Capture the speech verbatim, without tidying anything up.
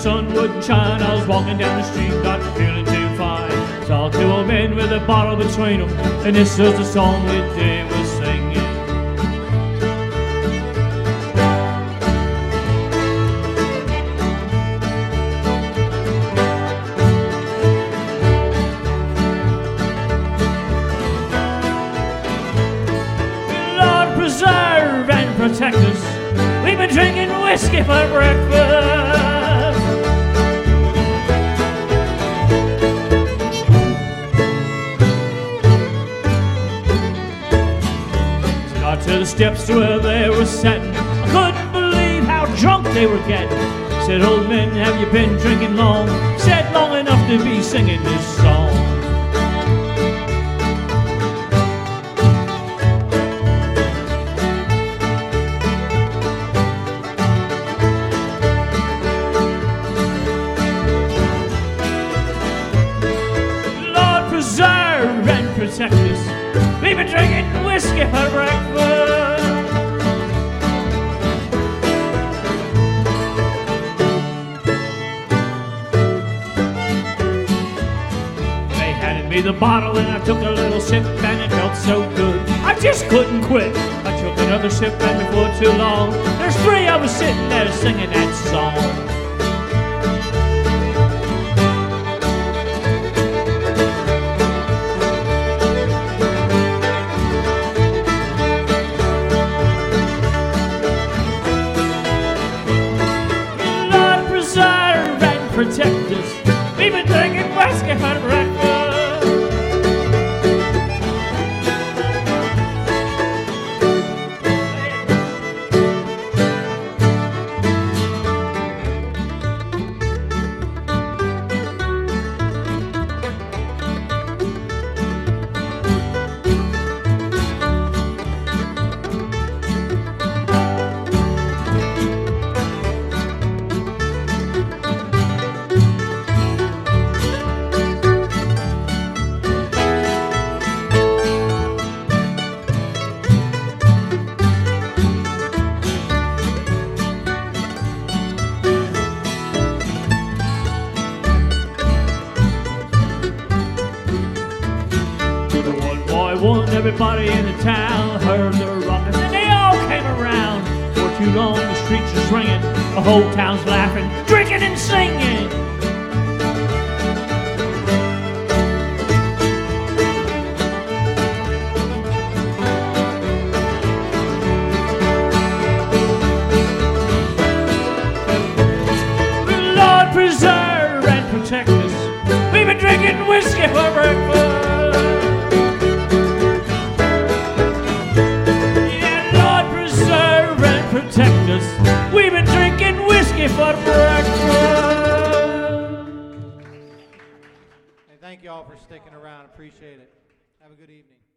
sun wouldn't shine. I was walking down the street, got feeling too fine. Saw two old men with a bottle between them, and this was the song that they were singing. Preserve and protect us. We've been drinking whiskey for breakfast. Got to the steps to where they were sitting. I couldn't believe how drunk they were getting. Said, old men, have you been drinking long? Said, long enough to be singing this song. Preserve and protect us. We've been drinking whiskey for breakfast. They handed me the bottle and I took a little sip and it felt so good. I just couldn't quit. I took another sip and before too long, there's three of us sitting there singing that song. Protect us. We've been drinking whiskey for breakfast. One, everybody in the town heard the ruckus and they all came around. For too long the streets are swinging, the whole town's laughing, drinking and singing. The Lord preserve and protect us. We've been drinking whiskey for breakfast. Protect us. We've been drinking whiskey for breakfast. Hey, thank you all for sticking around. Appreciate it. Have a good evening.